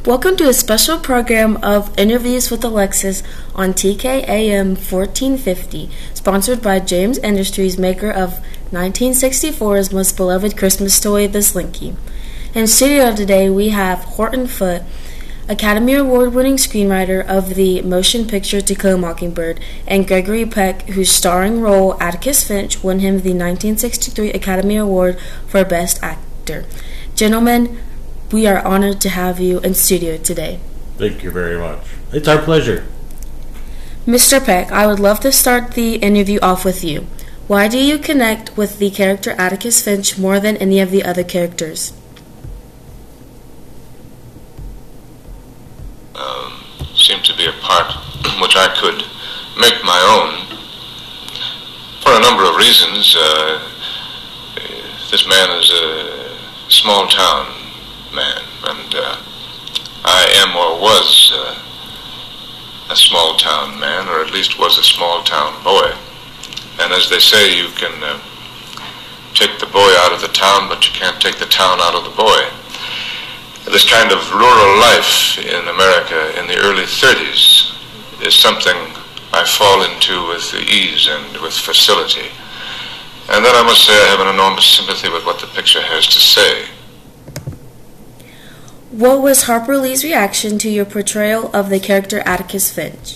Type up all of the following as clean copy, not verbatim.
Welcome to a special program of Interviews with Alexis on TKAM 1450, sponsored by James Industries, maker of 1964's most beloved Christmas toy, the Slinky. In studio today, we have Horton Foote, Academy Award-winning screenwriter of the motion picture To Kill a Mockingbird, and Gregory Peck, whose starring role, Atticus Finch, won him the 1963 Academy Award for Best Actor. Gentlemen, we are honored to have you in studio today. Thank you very much. It's our pleasure. Mr. Peck, I would love to start the interview off with you. Why do you connect with the character Atticus Finch more than any of the other characters? Seemed to be a part which I could make my own for a number of reasons. This man is a small town man, and I am or was a small town man, or at least was a small town boy. And as they say, you can take the boy out of the town, but you can't take the town out of the boy. This kind of rural life in America in the early 30s is something I fall into with ease and with facility. And then I must say I have an enormous sympathy with what the picture has to say. What was Harper Lee's reaction to your portrayal of the character Atticus Finch?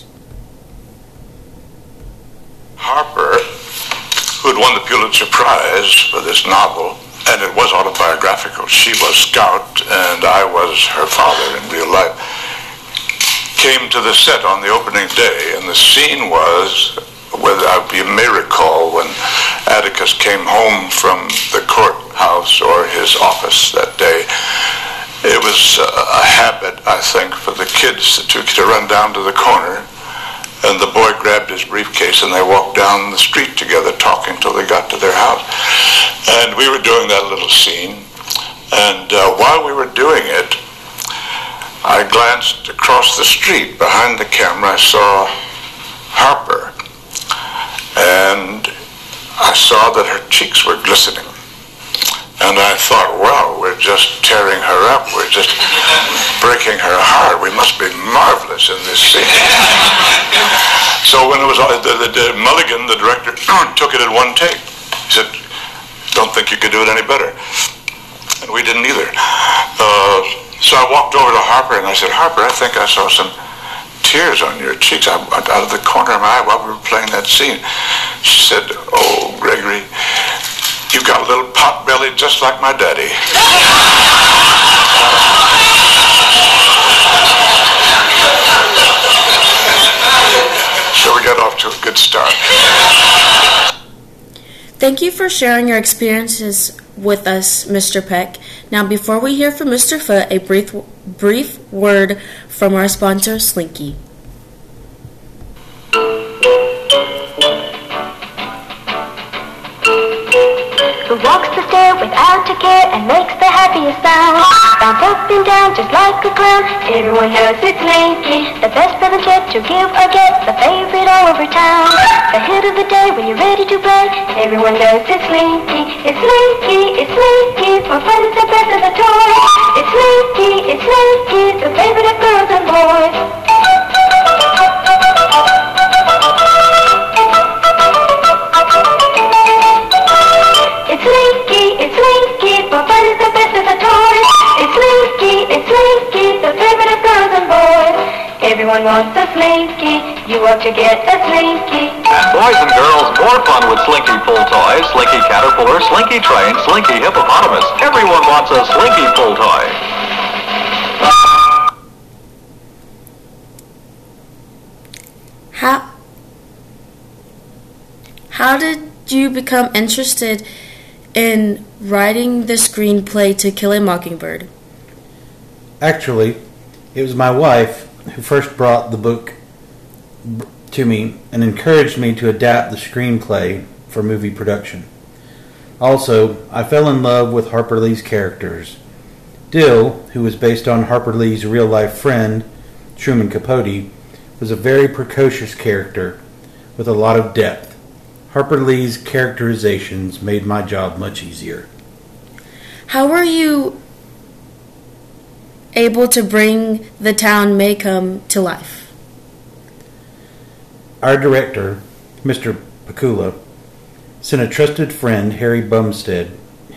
Harper, who had won the Pulitzer Prize for this novel, and it was autobiographical. She was Scout, and I was her father in real life, came to the set on the opening day, and the scene was, you may recall, when Atticus came home from the courthouse or his office that day. It was a habit, I think, for the kids to run down to the corner, and the boy grabbed his briefcase and they walked down the street together talking till they got to their house. And we were doing that little scene, and while we were doing it, I glanced across the street. Behind the camera I saw Harper, and I saw that her cheeks were glistening. And I thought, wow, we're just tearing her up. We're just breaking her heart. We must be marvelous in this scene. So when it was Mulligan, the director, took it in one take. He said, don't think you could do it any better. And we didn't either. So I walked over to Harper and I said, Harper, I think I saw some tears on your cheeks out of the corner of my eye while we were playing that scene. She said, oh, Gregory, you got a little pot belly just like my daddy. So we got off to a good start. Thank you for sharing your experiences with us, Mr. Peck. Now, before we hear from Mr. Foote, a brief word from our sponsor, Slinky. Who walks the stair without a care and makes the happiest sound. Bounce up and down just like a clown. Everyone knows it's Slinky, the best present yet to give or get, the favorite all over town. The hit of the day when you're ready to play. Everyone knows it's Slinky, it's Slinky, it's Slinky. For fun it's the best of the toys. It's Slinky, the favorite of girls and boys. It's Slinky, for fun is the best of the toys. It's Slinky, the favorite of girls and boys. Everyone wants a Slinky, you ought to get a Slinky. And boys and girls, more fun with Slinky pull toys, Slinky Caterpillar, Slinky Train, Slinky Hippopotamus. Everyone wants a Slinky pull toy. How did you become interested in writing the screenplay To Kill a Mockingbird? Actually, it was my wife who first brought the book to me and encouraged me to adapt the screenplay for movie production. Also, I fell in love with Harper Lee's characters. Dill, who was based on Harper Lee's real-life friend, Truman Capote, was a very precocious character with a lot of depth. Harper Lee's characterizations made my job much easier. How were you able to bring the town Maycomb to life? Our director, Mr. Pakula, sent a trusted friend, Henry Bumstead,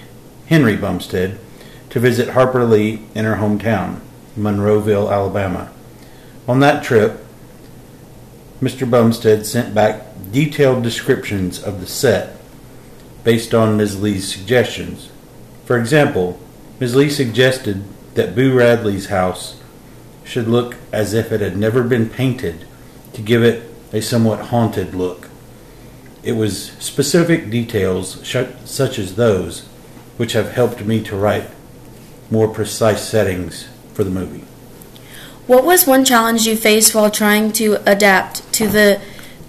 to visit Harper Lee in her hometown, Monroeville, Alabama. On that trip, Mr. Bumstead sent back detailed descriptions of the set based on Ms. Lee's suggestions. For example, Ms. Lee suggested that Boo Radley's house should look as if it had never been painted to give it a somewhat haunted look. It was specific details such as those which have helped me to write more precise settings for the movie. What was one challenge you faced while trying to adapt the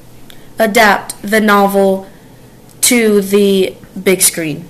novel to the big screen?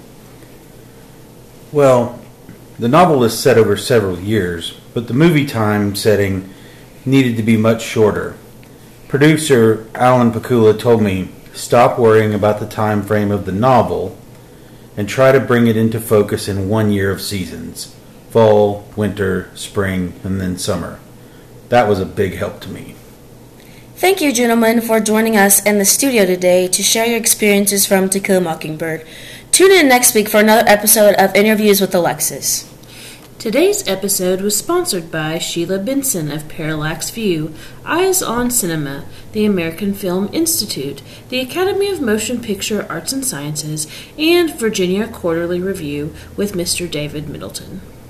Well, the novel is set over several years, but the movie time setting needed to be much shorter. Producer Alan Pakula told me, stop worrying about the time frame of the novel and try to bring it into focus in 1 year of seasons: fall, winter, spring, and then summer. That was a big help to me. Thank you, gentlemen, for joining us in the studio today to share your experiences from To Kill a Mockingbird. Tune in next week for another episode of Interviews with Alexis. Today's episode was sponsored by Sheila Benson of Parallax View, Eyes on Cinema, the American Film Institute, the Academy of Motion Picture Arts and Sciences, and Virginia Quarterly Review with Mr. David Middleton.